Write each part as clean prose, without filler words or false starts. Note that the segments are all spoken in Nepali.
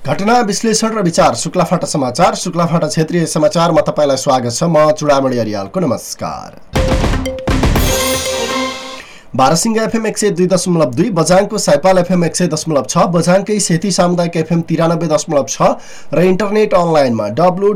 घटना विश्लेषण र विचार शुक्लाफाटा समाचार शुक्लाफाटा क्षेत्रीय समाचारमा तपाईलाई स्वागत छ। म चुडामणि अरियालको नमस्कार। बारासिंगा एफएम 102.2, बझाङको साइपाल एफएम 100.6, बझाङकै सेती सामुदायिक एफएम 93.6 र इन्टरनेट अनलाइनमा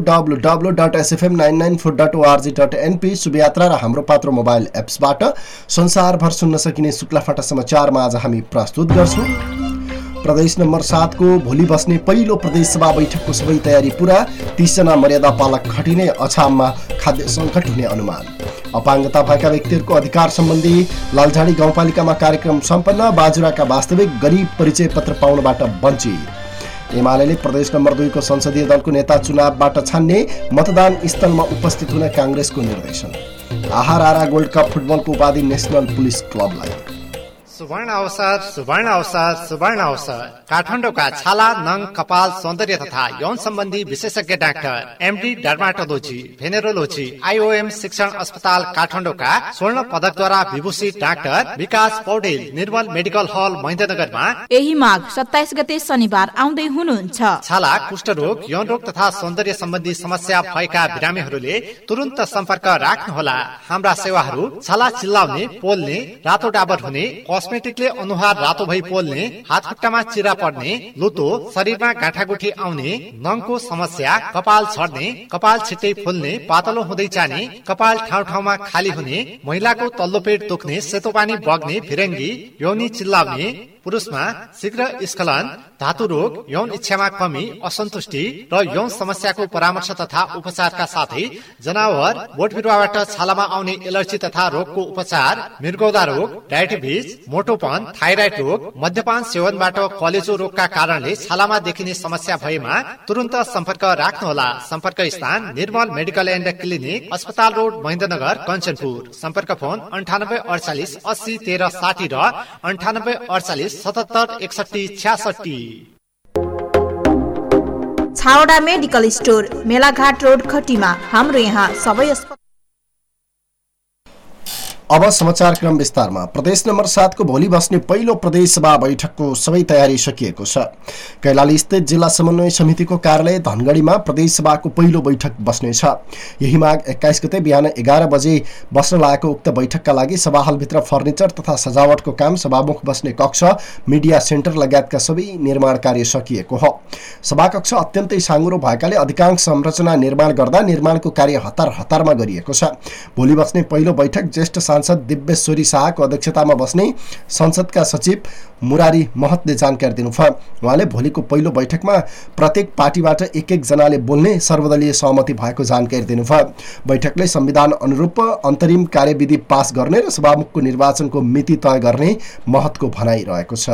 www.sfm994.org.np शुभयात्रा र हाम्रो पात्रो मोबाइल एप्सबाट संसारभर सुन्न सकिने शुक्लाफाटा समाचारमा आज हामी प्रस्तुत गर्छौं। प्रदेश नम्बर 7 को भोलि बस्ने पहिलो प्रदेश सभा बैठकको सबै तयारी पूरा, 30 जना मर्यादा पालक खटिने, अछाममा खाद्य संकट हुने अनुमान। अपाङ्गता भएका व्यक्तिहरूको अधिकार सम्बन्धी लालझाडी गाउँपालिकामा कार्यक्रम सम्पन्न, बाजुराका वास्तविक गरीब परिचय पत्र पाउनबाट वञ्चित। एमाले प्रदेश नम्बर 2 को संसदीय दलको नेता चुनावबाट छान्ने, मतदान स्थलमा उपस्थित हुन काङ्ग्रेसको निर्देशन। आहार आरा गोल्ड कप फुटबलको उपाधि नेशनल पुलिस क्लबलाई। सुवर्ण अवसर सुवर्ण अवसर सुवर्ण अवसर। काठमाडौँका छाला, नङ, कपाल, सौन्दर्य तथा यौन सम्बन्धी विशेषज्ञ doctor MD dermatology, venereology, IOM शिक्षण अस्पताल काठमाडौँका स्वर्ण पदकद्वारा विभूषित डाक्टर विकास पौडेल निर्मल मेडिकल हल महेन्द्रनगरमा यही माघ 27 गते शनिबार आउँदै हुनुहुन्छ। छाला, कुष्ठरोग, यौन रोग तथा सौन्दर्य सम्बन्धी समस्या भएका बिरामीहरूले तुरुन्त सम्पर्क राख्नुहोला। हाम्रा सेवाहरू छाला चिल्लाउने, पोल्ने, रातो डाबर हुने, कस्मेटिकले अनुहार रातो भई पोल्ने, हात खुट्टामा चिरा पर्ने, लुतो, शरीरमा गाँठागुठी आउने, नङको समस्या, कपाल छर्ने, कपाल छिट्टै फुल्ने, पातलो हुँदै जाने, कपाल ठाउँ ठाउँमा खाली हुने, महिलाको तल्लो पेट दुख्ने, सेतो पानी बग्ने, फिरङ्गी, यौनी चिल्लाउने, पुरुषमा शीघ्र स्खलन, धातु रोग, यौन इच्छामा कमी, असन्तुष्टि र यौन समस्याको परामर्श तथा उपचारका साथै जनावर, बोट बिरुवाबाट छालामा आउने एलर्जी तथा रोगको उपचार, मृगौला रोग, डायबिटिज, मोटोपन, थाइराइड रोग, मद्यपान सेवनबाट कलेजो रोगका कारणले छालामा देखिने समस्या भएमा तुरुन्त सम्पर्क राख्नुहोला। सम्पर्क स्थान निर्मल मेडिकल एन्ड क्लिनिक, अस्पताल रोड, महेन्द्रनगर, कञ्चनपुर। सम्पर्क फोन 9848 80 13 60 र 9848 77 61 66। छावडा medical store, Melaghat road, Khatima. हाम्रो यहाँ सबै अब समाचार क्रम विस्तारमा। प्रदेश नम्बर 7 को भोलि बस्ने पहिलो प्रदेश सभा बैठकको सबै तयारी सकिएको छ। कैलाली स्थित जिल्ला समन्वय समितिको कार्यालय धनगढीमा प्रदेश सभाको पहिलो बैठक बस्नेछ। यही माघ 21 गते बिहान 11 बजे बस्न लागेको उक्त बैठकका लागि सभाहलभित्र फर्निचर तथा सजावटको काम, सभामुख बस्ने कक्ष, मिडिया सेन्टर लगायतका सबै निर्माण कार्य सकिएको हो। सभाकक्ष अत्यन्तै साँघुरो भएकाले अधिकांश संरचना निर्माण गर्दा निर्माणको कार्य हतारमा गरिएको छ। भोलि बस्ने पहिलो बैठक ज्येष्ठ सांसद दिव्यश्वरी शाहको अध्यक्षतामा बस्ने संसदका सचिव मुरारी महतले जानकारी दिनुभयो। उहाँले भोलिको पहिलो बैठकमा प्रत्येक पार्टीबाट एक जनाले बोल्ने सर्वदलीय सहमति भएको जानकारी दिनुभयो। बैठकले संविधान अनुरूप अन्तरिम कार्यविधि पास गर्ने र सभामुखको निर्वाचनको मिति तय गर्ने महतको भनाइ रहेको छ।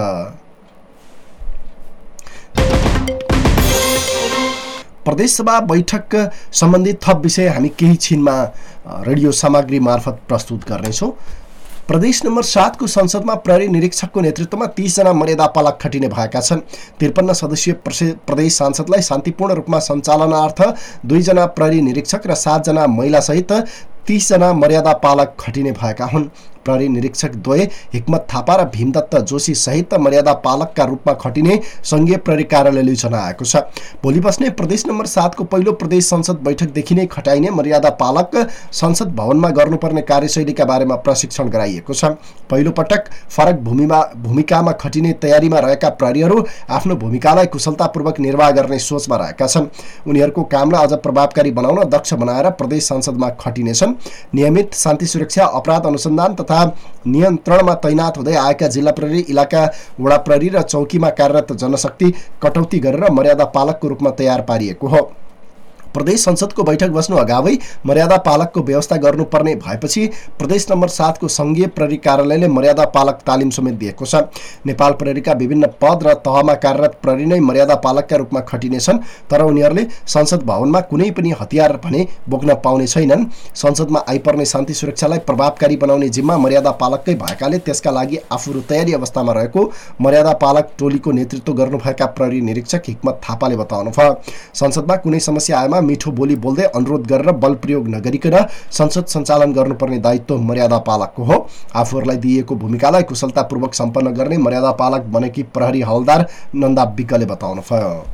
प्रदेश सभा बैठक सम्बन्धी थप विषय हामी केही छिनमा रेडियो सामग्री मार्फत प्रस्तुत गर्नेछौँ। प्रदेश नम्बर 7 को संसदमा प्रहरी निरीक्षकको नेतृत्वमा 30 जना मर्यादा पालक खटिने भएका छन्। 53 सदस्यीय प्रदेश सांसदलाई शान्तिपूर्ण रूपमा सञ्चालनार्थ 2 जना प्रहरी निरीक्षक र 7 जना महिला सहित 30 जना मर्यादा पालक खटिने भएका हुन्। प्रहरी निरीक्षक द्वय हिक्मत थापा र भीमदत्त जोशी सहित मर्यादा पालकका रूपमा खटिने संघीय प्रहरी कार्यालयले जनाएको छ। भोलि बस्ने प्रदेश नम्बर 7 को पहिलो प्रदेश संसद बैठकदेखि नै खटाइने मर्यादा पालक संसद भवनमा गर्नुपर्ने कार्यशैलीका बारेमा प्रशिक्षण गराइएको छ। पहिलो पटक फरक भूमिकामा खटिने तयारीमा रहेका प्रहरीहरू आफ्नो भूमिकालाई कुशलतापूर्वक निर्वाह गर्ने सोचमा रहेका छन्। उनीहरूको कामलाई अझ प्रभावकारी बनाउन दक्ष बनाएर प्रदेश संसदमा खटिनेछन्। नियमित शान्ति सुरक्षा, अपराध अनुसन्धान तथा नियन्त्रणमा तैनात हुँदै आएका जिल्ला प्रहरी, इलाका वडा प्रहरी र चौकीमा कार्यरत जनशक्ति कटौती गरेर मर्यादा पालकको रूपमा तयार पारिएको हो। प्रदेश संसदको बैठक बस्नु अगावै मर्यादा पालकको व्यवस्था गर्नुपर्ने भएपछि प्रदेश नम्बर 7 को संघीय प्रहरी कार्यालयले मर्यादा पालक तालिम समेत दिएको छ। नेपाल प्रहरीका विभिन्न पद र तहमा कार्यरत प्रहरी नै मर्यादा पालकका रूपमा खटिनेछन्, तर उनीहरूले संसद भवनमा कुनै पनि हतियार भने बोक्न पाउने छैनन्। संसदमा आइपर्ने शान्ति सुरक्षालाई प्रभावकारी बनाउने जिम्मा मर्यादा पालककै भएकाले त्यसका लागि आफूहरू तयारी अवस्थामा रहेको मर्यादा पालक टोलीको नेतृत्व गर्नुभएका प्रहरी निरीक्षक हिक्मत थापाले बताउनुभयो। संसदमा कुनै समस्या आएमा मिठो बोली बोल्दै अनुरोध गरेर बल प्रयोग नगरिकन संसद सञ्चालन गर्नुपर्ने दायित्व मर्यादा पालकको हो। आफूहरूलाई दिइएको भूमिकालाई कुशलतापूर्वक सम्पन्न गर्ने मर्यादा पालक बनेकी प्रहरी हवलदार नन्दा विकले बताउनुभयो।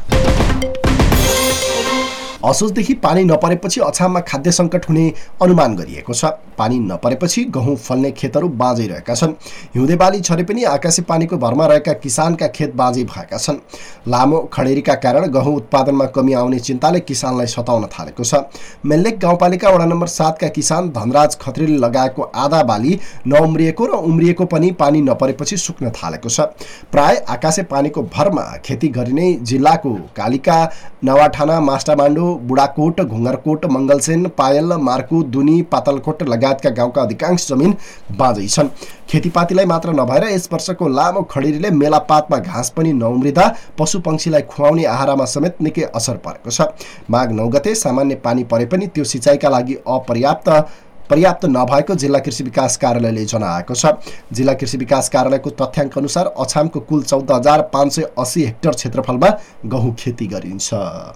असोजदेखि पानी नपरेपछि अछाममा खाद्य सङ्कट हुने अनुमान गरिएको छ। पानी नपरेपछि गहुँ फल्ने खेतहरू बाँझै रहेका छन्। हिउँदे बाली छरे पनि आकाशे पानीको भरमा रहेका किसानका खेत बाँझै भएका छन्। लामो खडेरीका कारण गहुँ उत्पादनमा कमी आउने चिन्ताले किसानलाई सताउन थालेको छ। मेल्लेक गाउँपालिका वडा नम्बर 7 का किसान धनराज खत्रीले लगाएको आधा बाली नउम्रिएको र उम्रिएको पनि पानी नपरेपछि सुक्न थालेको छ। प्राय आकाशे पानीको भरमा खेती गरिने जिल्लाको कालिका, नवाठाना, मास्टामाण्डो, बुढाकोट, घुङ्गरकोट, मङ्गलसेन, पायल, मार्कु, दुनी, पातलकोट लगायतका गाउँका अधिकांश जमिन बाँझै छन्। खेतीपातीलाई मात्र नभएर यस वर्षको लामो खडेरीले मेलापातमा घाँस पनि नउम्रिँदा पशुपक्षीलाई खुवाउने आहारामा समेत निकै असर परेको छ। माघ 9 गते सामान्य पानी परे पनि त्यो सिँचाइका लागि पर्याप्त नभएको जिल्ला कृषि विकास कार्यालयले जनाएको छ। जिल्ला कृषि विकास कार्यालयको तथ्याङ्क अनुसार अछामको कुल 14,580 हेक्टर क्षेत्रफलमा गहुँ खेती गरिन्छ।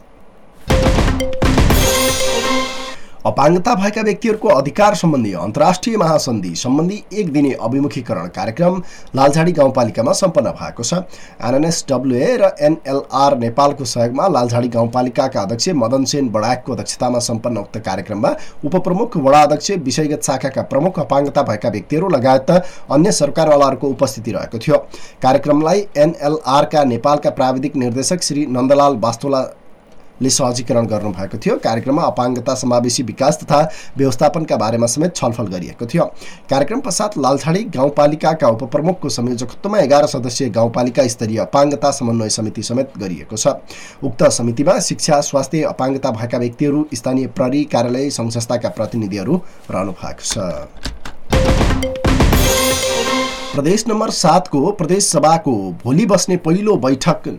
अपाङ्गता भएका व्यक्तिहरूको अधिकार सम्बन्धी अन्तर्राष्ट्रिय महासन्धि सम्बन्धी एक दिने अभिमुखीकरण कार्यक्रम लालझाडी गाउँपालिकामा सम्पन्न भएको छ। एनएनएसडब्ल्युए र एनएलआर नेपालको सहयोगमा लालझाडी गाउँपालिकाका अध्यक्ष मदन सेन बडाकको अध्यक्षतामा सम्पन्न उक्त कार्यक्रममा उपप्रमुख, वडा अध्यक्ष, विषयगत शाखाका प्रमुख, अपाङ्गता भएका व्यक्तिहरू लगायत अन्य सरकारवालाहरूको उपस्थिति रहेको थियो। कार्यक्रमलाई एनएलआरका नेपालका प्राविधिक निर्देशक श्री नन्दलाल वास्तोलाले सहजीकरण गर्नुभएको थियो। कार्यक्रममा अपाङ्गता समावेशी विकास तथा व्यवस्थापनका बारेमा समेत छलफल गरिएको थियो। कार्यक्रम पश्चात लालझाडी गाउँपालिकाका उपप्रमुखको संयोजकत्वमा 11 सदस्यीय गाउँपालिका स्तरीय अपाङ्गता समन्वय समिति समेत गरिएको छ। उक्त समितिमा शिक्षा, स्वास्थ्य, अपाङ्गता भएका व्यक्तिहरू, स्थानीय प्रहरी कार्यालय, सङ्घ संस्थाका प्रतिनिधिहरू रहनु भएको छ। प्रदेश नम्बर 7 को प्रदेश सभाको भोलि बस्ने पहिलो बैठक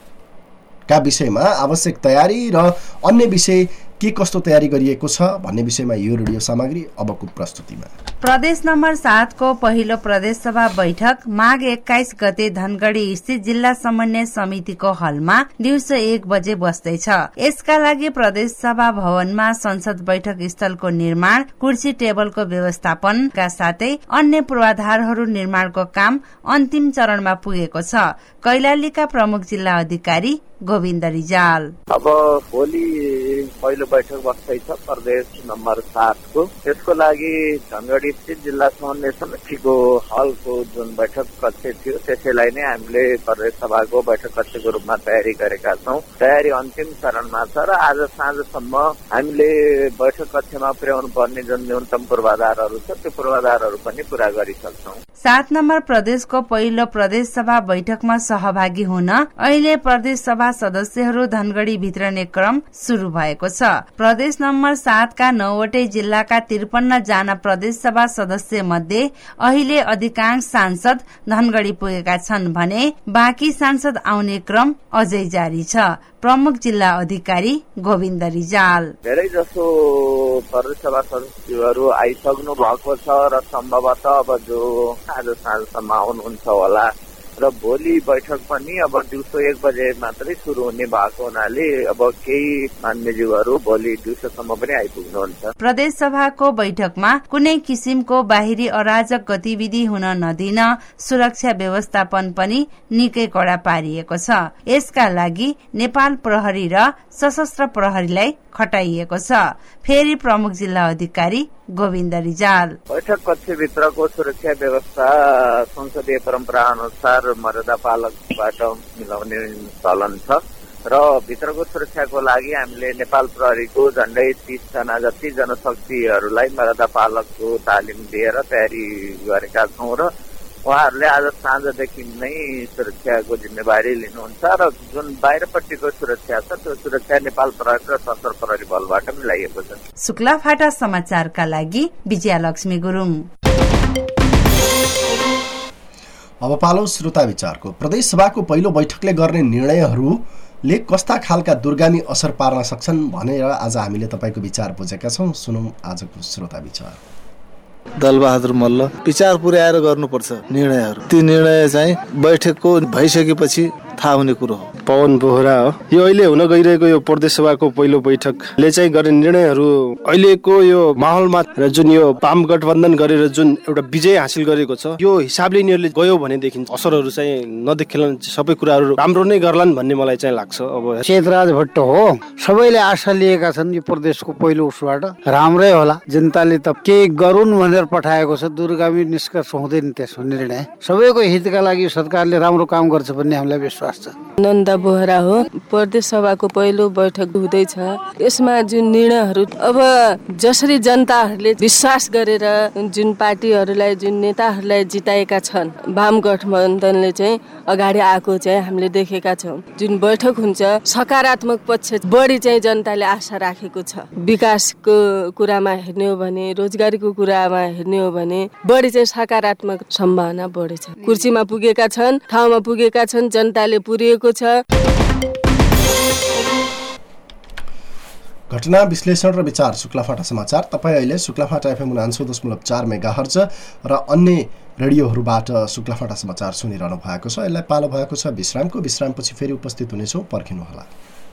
का विषयमा आवश्यक तयारी र अन्य विषय के कस्तो तयारी गरिएको छ भन्ने विषयमा यो रेडियो सामग्री अबको प्रस्तुतिमा। प्रदेश नम्बर 7 को पहिलो प्रदेश सभा बैठक माघ 21 गते धनगढ़ी स्थित जिल्ला समन्वय समितिको हलमा दिउँसो 1 बजे बस्दैछ। यसका लागि प्रदेश सभा भवनमा संसद बैठक स्थलको निर्माण, कुर्सी टेबलको व्यवस्थापनका साथै अन्य पूर्वाधारहरू निर्माणको काम अन्तिम चरणमा पुगेको छ। कैलालीका प्रमुख जिल्ला अधिकारी गोविन्द रिजाल अब भोलि पहिलो बैठक बस्दैछ प्रदेश नम्बर 7 को। यसको लागि धनगढ़ी स्थित जिल्ला समन्वय समितिको हलको जुन बैठक कक्ष थियो त्यसैलाई नै हामीले प्रदेश सभाको बैठक कक्षको रूपमा तयारी गरेका छौं। तयारी अन्तिम चरणमा छ र आज साँझसम्म हामीले बैठक कक्षमा पुर्याउनु पर्ने जुन न्यूनतम पूर्वाधारहरू छ त्यो पूर्वाधारहरू पनि पूरा गरिसक्छौं। 7 नम्बर प्रदेशको पहिलो प्रदेश सभा बैठकमा सहभागी हुन अहिले प्रदेश सभा सदस्यहरू धनगढ़ी भित्रने क्रम शुरू भएको छ। प्रदेश नम्बर 7 का 9वटै जिल्लाका 53 जना प्रदेश सभा सदस्य मध्ये अहिले अधिकांश सांसद धनगढ़ी पुगेका छन् भने बाँकी सांसद आउने क्रम अझै जारी छ। प्रमुख जिल्ला अधिकारी गोविन्द रिजाल धेरै जसो प्रदेश सभा सदस्यहरू आइसक्नु भएको छ र सम्भवतः अब जो आज साँझसम्म आउनुहुन्छ होला र भोलि बैठक पनि अब दिउँसो 1 बजे मात्रै सुरु हुने भएको हुनाले अब केही मान्यज्यूहरू भोलि दिउँसोसम्म पनि आइपुग्नुहुन्छ। प्रदेश सभाको बैठकमा कुनै किसिमको बाहिरी अराजक गतिविधि हुन नदिन सुरक्षा व्यवस्थापन पनि निकै कडा पारिएको छ। यसका लागि नेपाल प्रहरी र सशस्त्र प्रहरीलाई खटाइएको छ। फेरि प्रमुख जिल्ला अधिकारी गोविन्द रिजाल बैठक कक्षभित्रको सुरक्षा व्यवस्था संसदीय परम्परा अनुसार मर्यादा पालकबाट मिलाउने चलन छ र भित्रको सुरक्षाको लागि हामीले नेपाल प्रहरीको झण्डै 30 जना जति जनशक्तिहरूलाई मर्यादा पालकको तालिम दिएर तयारी गरेका छौं र उहाँहरूले आज साँझदेखि नै सुरक्षाको जिम्मेवारी लिनुहुन्छ र जुन बाहिरपट्टिको सुरक्षा छ त्यो सुरक्षा नेपाल प्रहरी र सशस्त्र प्रहरी बलबाट मिलाइएको छ। शुक्लाफाटा समाचारका लागि विजयालक्ष्मी गुरुङ। अब पालो श्रोता विचारको। प्रदेश सभाको पहिलो बैठकले गर्ने निर्णयहरूले कस्ता खालका दूरगामी असर पार्न सक्छन् भनेर आज हामीले तपाईको विचार बुझेका छौं। सुनौं आजको श्रोता विचार। दलबहादुर मल्ल विचार पुर्याएर गर्नुपर्छ निर्णयहरू। ती निर्णय चाहिँ बैठकको भइसकेपछि थाहा हुने कुरो हो। पवन बोहरा हो। यो अहिले हुन गइरहेको यो प्रदेश सभाको पहिलो बैठकले चाहिँ गर्ने निर्णयहरू अहिलेको यो माहौलमा र जुन यो वाम गठबन्धन गरेर जुन एउटा विजय हासिल गरेको छ यो हिसाबले यिनीहरूले गयो भनेदेखि असरहरू चाहिँ नदेखिएलान्, सबै कुराहरू राम्रो नै गर्लान् भन्ने मलाई चाहिँ लाग्छ। अब चेतराज भट्ट हो, सबैले आशा लिएका छन् यो प्रदेशको पहिलो उसबाट राम्रै होला। जनताले त केही गरून् भनेर पठाएको छ, दूरगामी निष्कर्ष हुँदैन त्यसको निर्णय। सबैको हितका लागि सरकारले राम्रो काम गर्छ भन्ने हामीलाई विश्वास छ। नन्दा बोहरा हो। प्रदेश सभाको पहिलो बैठक हुँदैछ, यसमा जुन निर्णयहरू अब जसरी जनताहरूले विश्वास गरेर जुन पार्टीहरूलाई जुन नेताहरूलाई जिताएका छन् वाम गठबन्धनले चाहिँ अगाडि आएको चाहिँ हामीले देखेका छौँ। जुन बैठक हुन्छ सकारात्मक पक्ष बढी चाहिँ जनताले आशा राखेको छ। विकासको कुरामा हेर्ने हो भने, रोजगारीको कुरामा हेर्ने हो भने बढी चाहिँ सकारात्मक सम्भावना बढी छ। कुर्सीमा पुगेका छन्, ठाउँमा पुगेका छन्, जनताले पुर्याएको छ। घटना विश्लेषण र विचार शुक्लाफाटा समाचार। तपाईँ अहिले शुक्लाफाटा FM 99.4 मेगाहर्ज र अन्य रेडियोहरूबाट शुक्लाफाटा समाचार सुनिरहनु भएको छ। यसलाई पालो भएको छ विश्रामको। विश्रामपछि फेरि उपस्थित हुनेछौँ, पर्खिनुहोला।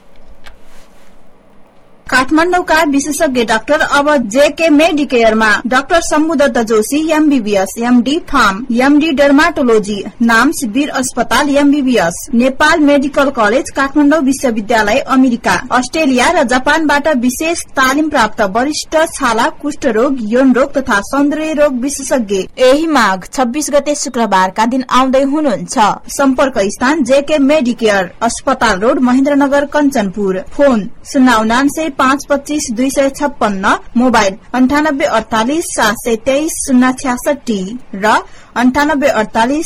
काठमाडौँका विशेषज्ञ डाक्टर अब जेके मेडिकेयरमा doctor Shambhudatt Joshi MBBS, MD pharm, MD dermatology, नाम शिविर अस्पताल MBBS, Nepal medical college Kathmandu विश्वविद्यालय, अमेरिका, अस्ट्रेलिया र जापानबाट विशेष तालिम प्राप्त वरिष्ठ छाला, कुष्ठरोग, यौन रोग तथा सौन्दर्य रोग विशेषज्ञ। यही माघ 26 गते शुक्रबारका दिन आउँदै हुनुहुन्छ। सम्पर्क स्थान जेके मेडिकेयर, अस्पताल road, Mahendranagar, Kanchanpur. Phone 099 525 256, mobile 9848 723 066 र 9848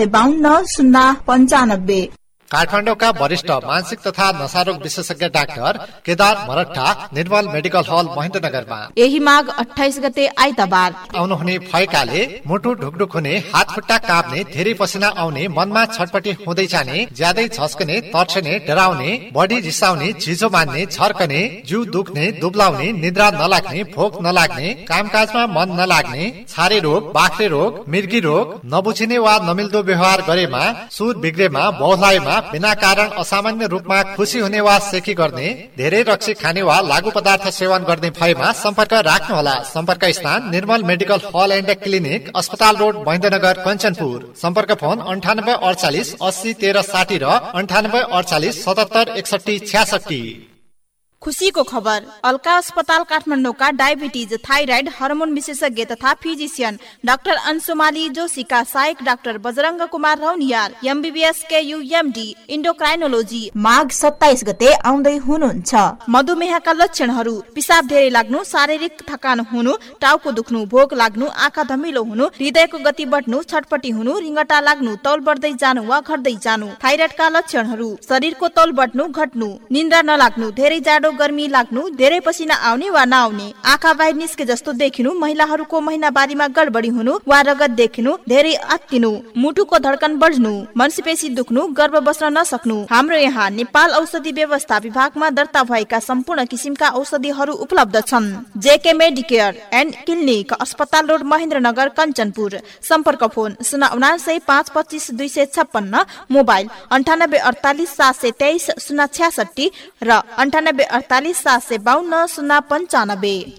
752 095। काठमाडौँका वरिष्ठ मानसिक तथा नशारोग विशेषज्ञ doctor Kedar Maratta, Nirmal medical hall, महेन्द्रनगरमा। यही माघ 28 गते आइतबार आउनुहुने भएकाले मुटु ढुकढुक हुने, हात खुट्टा काप्ने, धेरै पसिना आउने, मनमा छटपटी हुँदै जाने, ज्यादै झस्कने, तर्सने, डराउने, बढी रिसाउने, चिजो मान्ने, झर्कने, जिउ दुख्ने, दुब्लाउने, निद्रा नलाग्ने, भोक नलाग्ने, कामकाजमा मन नलाग्ने, छारे रोग, बाख्रे रोग, मिर्गी रोग, नबुझिने वा नमिल्दो व्यवहार गरेमा, सुर बिग्रेमा, बौलाएमा, बिना कारण असामान्य रूपमा खुसी हुने वा सेकी गर्ने, धेरै रक्सी खाने वा लागू पदार्थ सेवन गर्ने भएमा सम्पर्क राख्नुहोला। सम्पर्क स्थान Nirmal medical hall and clinic, अस्पताल रोड, महेन्द्रनगर, कञ्चनपुर। सम्पर्क फोन 9848 80 13 60 र 9848 77 61 66। खुशीको खबर, अल्का अस्पताल काठमाडौँका डायबिटिज, थाइराइड, हर्मोन विशेषज्ञ तथा फिजिशियन डाक्टर अंशुमाली जोशीका सहायक doctor Bajrang Kumar Rauniyal, MBBS KU MD, endocrinology माघ 27 गते आउँदै हुनुहुन्छ। मधुमेहका लक्षणहरू: पिसाब धेरै लाग्नु, शारीरिक थकान हुनु, टाउको दुख्नु, भोक लाग्नु, आँखा धमिलो हुनु, हृदयको गति बढ्नु, छटपटी हुनु, रिङ्गटा लाग्नु, तौल बढ्दै जानु वा घट्दै जानु। थाइराइडका लक्षणहरू: शरीरको तौल बढ्नु, घट्नु, निन्द्रा नलाग्नु, धेरै जाडो गर्मी लाग्नु, धेरै पसिना आउने वा नआउने, आँखा बाहिर निस्के जस्तो देखिनु, महिलाहरूको महिनावारीमा गडबडी हुनु वा रगत देखिनु, धेरै आत्तिनु, मुटुको धड्कन बढ्नु, मांसपेशी दुख्नु, गर्भ बस्न नसक्नु। हाम्रो यहाँ नेपाल औषधि व्यवस्था विभागमा दर्ता भएका सम्पूर्ण किसिमका औषधिहरू उपलब्ध छन्। जेके मेडिकेयर एन्ड क्लिनिक, अस्पताल रोड, महेन्द्रनगर, कञ्चनपुर। सम्पर्क फोन 099 525 256, मोबाइल 9848 723 066 र 9848 752 095।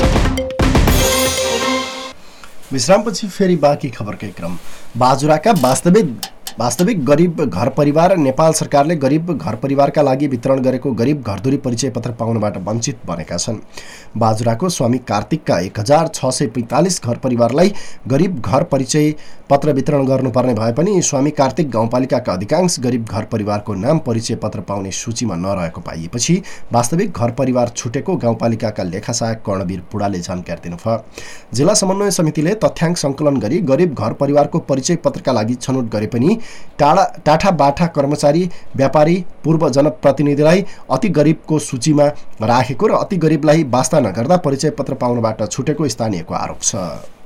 विश्रामपछि फेरि बाँकी खबरकै क्रम। बाजुराका वास्तविक गरिब घर परिवार नेपाल सरकारले गरिब घर परिवारका लागि वितरण गरेको गरिब घरधुरी परिचय पत्र पाउनबाट वञ्चित बनेका छन्। बाजुराको स्वामी कार्तिकका 1645 घर परिवारलाई गरिब घर परिचय पत्र वितरण गर्नुपर्ने भए पनि स्वामी कार्तिक गाउँपालिकाका अधिकांश गरिब घर परिवारको नाम परिचय पत्र पाउने सूचीमा नरहेको पाइएपछि वास्तविक घर परिवार छुटेको गाउँपालिकाका लेखा सहायक कर्णवीर पुडाले जानकारी दिनुभयो। जिल्ला समन्वय समितिले तथ्याङ्क सङ्कलन गरी गरिब घर परिवारको परिचय पत्रका लागि छनौट गरे पनि टाठा बाठा कर्मचारी, व्यापारी, पूर्व जनप्रतिनिधिलाई अति गरिबको सूचीमा राखेको र अति गरिबलाई वास्ता नगर्दा परिचय पत्र पाउनबाट छुटेको स्थानीयको आरोप छ।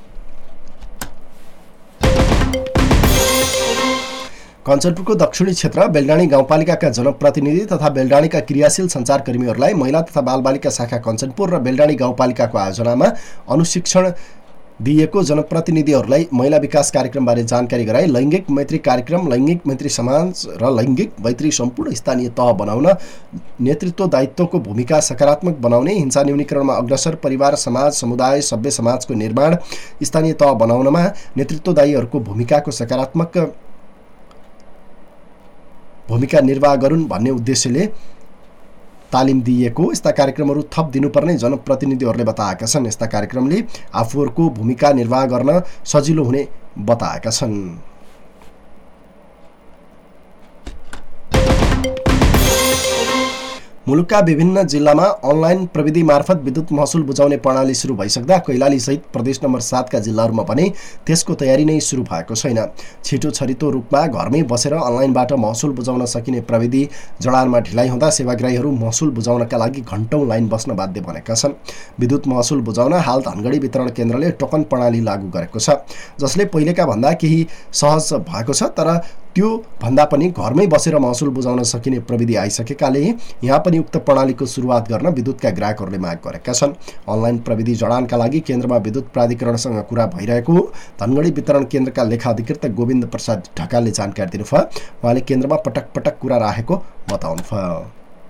कञ्चनपुरको दक्षिणी क्षेत्र बेलडाँडी गाउँपालिकाका जनप्रतिनिधि तथा बेलडाँडीका क्रियाशील सञ्चारकर्मीहरूलाई महिला तथा बालबालिका शाखा कञ्चनपुर र बेलडाँडी गाउँपालिकाको आयोजनामा अनुशिक्षण दिएको जनप्रतिनिधिहरूलाई महिला विकास कार्यक्रमबारे जानकारी गराई लैङ्गिक मैत्री कार्यक्रम, लैङ्गिक मैत्री समाज र लैङ्गिक मैत्री सम्पूर्ण स्थानीय तह बनाउन नेतृत्व दायित्वको भूमिका सकारात्मक बनाउने, हिंसा न्यूनीकरणमा अग्रसर परिवार, समाज, समुदाय, सभ्य समाजको निर्माण, स्थानीय तह बनाउनमा नेतृत्वदायीहरूको भूमिकाको सकारात्मक भूमिका निर्वाह गरून् भन्ने उद्देश्यले तालिम दिएको यस्ता कार्यक्रमहरू थप दिनुपर्ने जनप्रतिनिधिहरूले बताएका छन्। यस्ता कार्यक्रमले आफूहरूको भूमिका निर्वाह गर्न सजिलो हुने बताएका छन्। मुलुकका विभिन्न जिल्लामा अनलाइन प्रविधि मार्फत विद्युत महसुल बुझाउने प्रणाली सुरु भइसक्दा कैलाली सहित प्रदेश नम्बर 7 का जिल्लाहरूमा भने त्यसको तयारी नै सुरु भएको छैन। छिटो छरितो रूपमा घरमै बसेर अनलाइनबाट महसुल बुझाउन सकिने प्रविधि जडानमा ढिलाइ हुँदा सेवाग्राहीहरू महसुल बुझाउनका लागि घण्टौं लाइन बस्न बाध्य बनेका छन्। विद्युत महसुल बुझाउन हाल धनगढी वितरण केन्द्रले टोकन प्रणाली लागू गरेको छ, जसले पहिलेका भन्दा केही सहज भएको छ। तर त्यो भन्दा पनि घरमै बसेर महसुल बुझाउन सकिने प्रविधि आइसकेकाले यहाँ पनि उक्त प्रणालीको सुरुवात गर्न विद्युतका ग्राहकहरूले माग गरेका छन्। अनलाइन प्रविधि जडानका लागि केन्द्रमा विद्युत प्राधिकरणसँग कुरा भइरहेको धनगढी वितरण केन्द्रका लेखा अधिकृत गोविन्द प्रसाद ढकालले जानकारी दिनुभयो। उहाँले केन्द्रमा पटक पटक कुरा राखेको बताउनुभयो।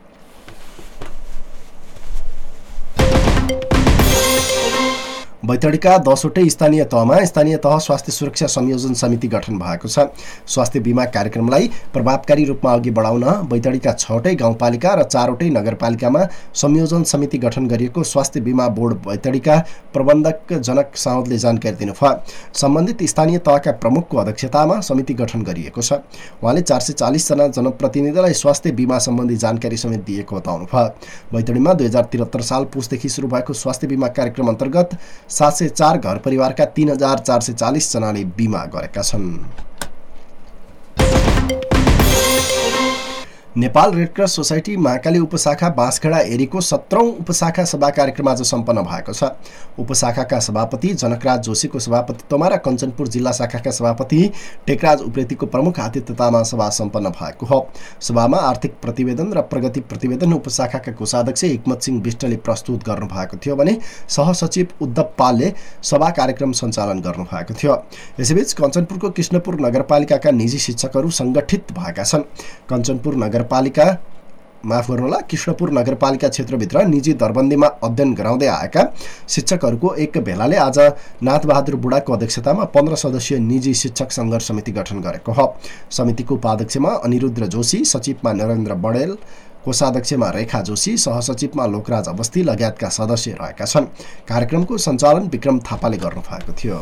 बैतडीका 10वटै स्थानीय तहमा स्थानीय तह स्वास्थ्य सुरक्षा संयोजन समिति गठन भएको छ। स्वास्थ्य बीमा कार्यक्रमलाई प्रभावकारी रूपमा अघि बढाउन बैतडीका 6वटै गाउँपालिका र 4वटै नगरपालिकामा संयोजन समिति गठन गरिएको स्वास्थ्य बीमा बोर्ड बैतडीका प्रबन्धक जनक साउदले जानकारी दिनुभयो। सम्बन्धित स्थानीय तहका प्रमुखको अध्यक्षतामा समिति गठन गरिएको छ। उहाँले 440 जना जनप्रतिनिधिलाई स्वास्थ्य बीमा सम्बन्धी जानकारी समेत दिएको बताउनुभयो। बैतडीमा 2073 साल पुसदेखि सुरु भएको स्वास्थ्य बीमा कार्यक्रम अन्तर्गत 704 घर परिवारका 3440 जनाले बीमा गरेका छन्। नेपाल रेडक्रस सोसाइटी महाकाली उपशाखा बाँसखेडा एरीको 17औं उपशाखा सभा कार्यक्रम आज सम्पन्न भएको छ। उपशाखाका सभापति जनकराज जोशीको सभापतित्वमा र कञ्चनपुर जिल्ला शाखाका सभापति टेकराज उप्रेतीको प्रमुख आतिथ्यतामा सभा सम्पन्न भएको हो। सभामा आर्थिक प्रतिवेदन र प्रगति प्रतिवेदन उपशाखाका कोषाध्यक्ष हिक्मत सिंह विष्टले प्रस्तुत गर्नुभएको थियो भने सहसचिव उद्धव पालले सभा कार्यक्रम सञ्चालन गर्नुभएको थियो। यसैबीच कञ्चनपुरको कृष्णपुर नगरपालिकाका निजी शिक्षकहरू सङ्गठित भएका छन्। कृष्णपुर नगरपालिका क्षेत्रभित्र निजी दरबन्दीमा अध्ययन गराउँदै आएका शिक्षकहरूको एक भेलाले आज नाथबहादुर बुढाको अध्यक्षतामा 15 सदस्यीय निजी शिक्षक सङ्घर्ष समिति गठन गरेको हो। समितिको उपाध्यक्षमा अनिरुद्ध जोशी, सचिवमा नरेन्द्र बडेल, कोषाध्यक्षमा रेखा जोशी, सहसचिवमा लोकराज अवस्थी लगायतका सदस्य रहेका छन्। कार्यक्रमको सञ्चालन विक्रम थापाले गर्नुभएको थियो।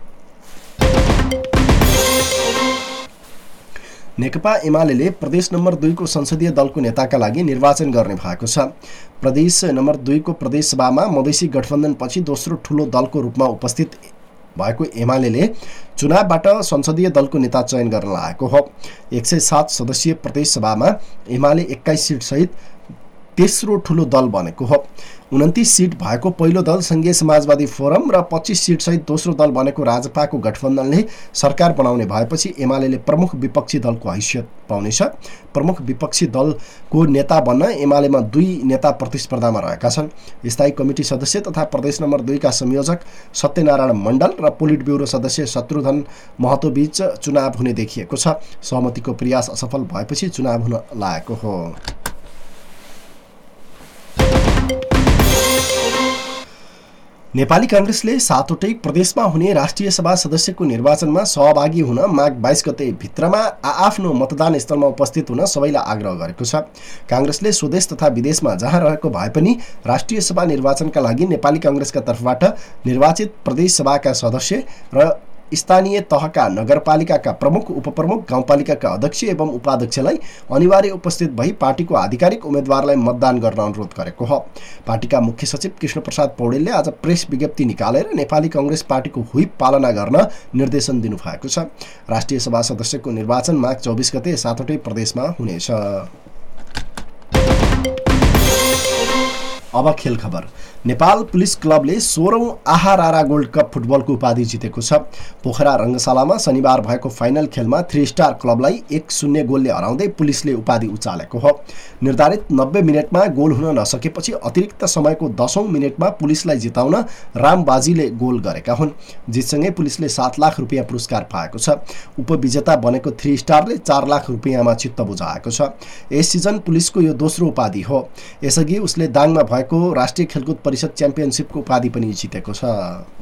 नेकपा एमाले प्रदेश नम्बर 2 को संसदीय दलको नेताका लागि निर्वाचन गर्ने भएको छ। प्रदेश नम्बर 2 को प्रदेश सभामा मधेसी गठबन्धनपछि दोस्रो ठूलो दलको रूपमा उपस्थित भएको एमाले चुनावबाट संसदीय दलको नेता चयन गर्न लागेको हो। 107 सदस्यीय प्रदेश सभामा एमाले 21 सिट सहित तेस्रो ठूलो दल बनेको हो। 29 सिट भएको पहिलो दल संघीय समाजवादी फोरम र 25 सिट सहित दोस्रो दल बनेको राजपाको गठबन्धनले सरकार बनाउने भएपछि एमाले प्रमुख विपक्षी दलको हैसियत पाउनेछ। प्रमुख विपक्षी दलको नेता बन्न एमालेमा 2 नेता प्रतिस्पर्धामा रहेका छन्। स्थायी कमिटी सदस्य तथा प्रदेश नम्बर 2 का संयोजक सत्यनारायण मण्डल र पोलिट ब्युरो सदस्य शत्रुधन महतो बीच चुनाव हुने देखिएको छ। सहमतिको प्रयास असफल भएपछि चुनाव हुन लागेको हो। नेपाली कांग्रेसले 7वटै प्रदेशमा हुने राष्ट्रिय सभा सदस्यको निर्वाचनमा सहभागी हुन माघ 22 गते भित्रमा आफ्नो मतदान स्थलमा उपस्थित हुन सबैलाई आग्रह गरेको छ। कांग्रेसले स्वदेश तथा विदेशमा जहाँ रहेको भए पनि राष्ट्रिय सभा निर्वाचनका लागि नेपाली कांग्रेसका तर्फबाट निर्वाचित प्रदेश सभाका सदस्य र स्थानीय तहका नगरपालिकाका प्रमुख, उपप्रमुख, गाउँपालिकाका अध्यक्ष एवं उपाध्यक्षलाई अनिवार्य उपस्थित भई पार्टीको आधिकारिक उम्मेदवारलाई मतदान गर्न अनुरोध गरेको हो। पार्टीका मुख्य सचिव कृष्णप्रसाद पौडेलले आज प्रेस विज्ञप्ति निकालेर नेपाली कांग्रेस पार्टीको व्हिप पालना गर्न निर्देशन दिनुभएको छ। राष्ट्रिय सभा सदस्यको निर्वाचन माघ 24 गते 7वटै प्रदेशमा हुनेछ। अब खेल खबर। नेपाल पुलिस क्लबले 16औं आहार आरा गोल्ड कप फुटबलको उपाधि जितेको छ। पोखरा रङ्गशालामा शनिबार भएको फाइनल खेलमा 3 स्टार क्लबलाई 1-0 गोलले हराउँदै पुलिसले उपाधि उचालेको हो। निर्धारित 90 मिनेटमा गोल हुन नसकेपछि अतिरिक्त समयको 10औं मिनेटमा पुलिसलाई जिताउन रामबाजीले गोल गरेका हुन्। जितसँगै पुलिसले 7 लाख रुपियाँ पुरस्कार पाएको छ। उपविजेता बनेको 3 स्टारले 4 लाख रुपियाँमा चित्त बुझाएको छ। यस सिजन पुलिसको यो दोस्रो उपाधि हो। यसअघि उसले दाङमा भएको राष्ट्रिय खेलकुद परिषद च्याम्पियनसिपको उपाधि पनि जितेको छ।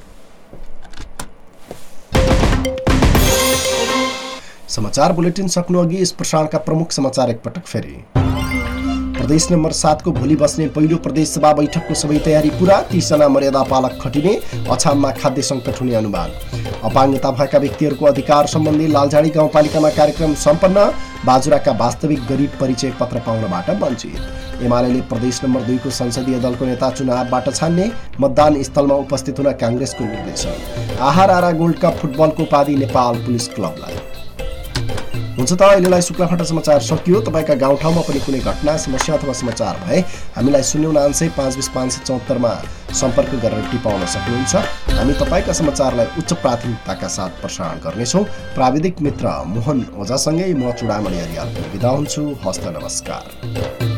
समाचार बुलेटिन सक्नु अघि यस प्रसारणका प्रमुख समाचार एकपटक फेरि। प्रदेश नम्बर 7 को भोलि बस्ने पहिलो प्रदेश सभा बैठकको सबै तयारी पूरा। 30 जना मर्यादा पालक खटिने। अछाममा खाद्य सङ्कट हुने अनुमान। अपाङ्गता भएका व्यक्तिहरूको अधिकार सम्बन्धी लालझाडी गाउँपालिकामा कार्यक्रम सम्पन्न। बाजुराका वास्तविक गरिब परिचय पत्र पाउनबाट वञ्चित। एमाले प्रदेश नम्बर 2 को संसदीय दलको नेता चुनावबाट छान्ने। मतदान स्थलमा उपस्थित हुन काङ्ग्रेसको निर्देशन। आहार आरा गोल्ड कप फुटबलको उपाधि नेपाल पुलिस क्लबलाई। हुन्छ त अहिलेलाई शुक्लाखण्ड समाचार सकियो। तपाईँका गाउँठाउँमा पनि कुनै घटना समस्या अथवा समाचार भए हामीलाई 099 मा सम्पर्क गरेर टिपाउन सक्नुहुन्छ। हामी तपाईँका समाचारलाई उच्च प्राथमिकताका साथ प्रसारण गर्नेछौँ। प्राविधिक मित्र मोहन ओझासँगै म चुडामणि अर्याल बिदा हुन्छु। हस्त नमस्कार।